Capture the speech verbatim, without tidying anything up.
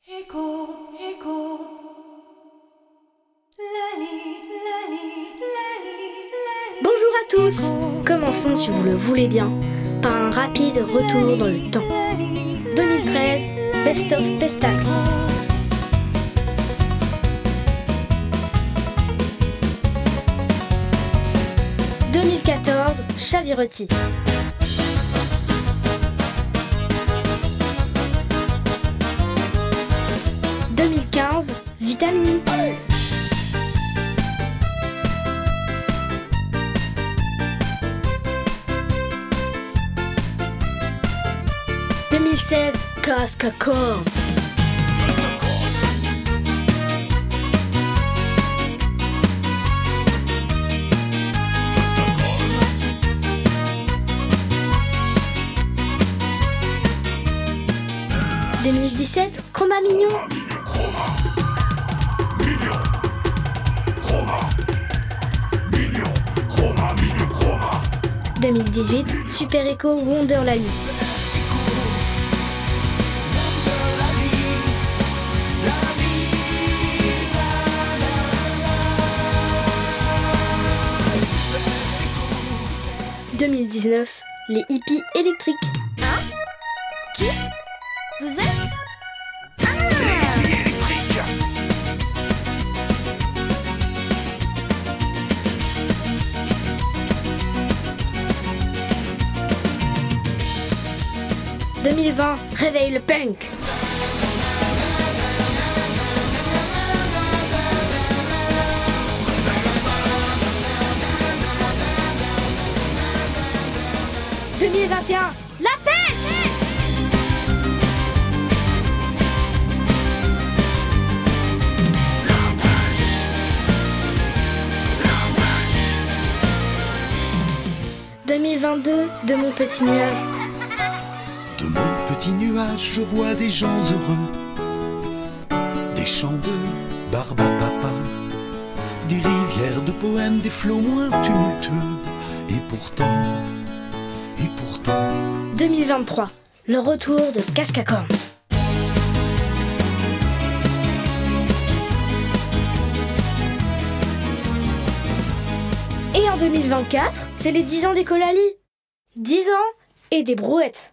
Écho, écho. Lali, lali, lali, lali. Bonjour à tous. Commençons, si vous le voulez bien, par un rapide retour dans le temps. deux mille treize, Best of Pestacle. deux mille quatorze, Chaviretti. deux mille quinze, Vitamine. deux mille seize, Casque à cordes. deux mille dix-sept, Chroma Mignon. deux mille dix-huit, Super Echo Wonder Lali. deux mille dix-neuf, les hippies électriques. Hein? Qui? Vous êtes? Ah! deux mille vingt, réveille le punk. deux mille vingt et un, la pêche. deux mille vingt-deux, de mon petit nuage. De mon petit nuage, je vois des gens heureux, des chants de Barbapapa, des rivières de poèmes, des flots moins tumultueux. Et pourtant, et pourtant... deux mille vingt-trois, le retour de Casque à cordes. Et en deux mille vingt-quatre, c'est les dix ans des Colalys. dix ans et des brouettes.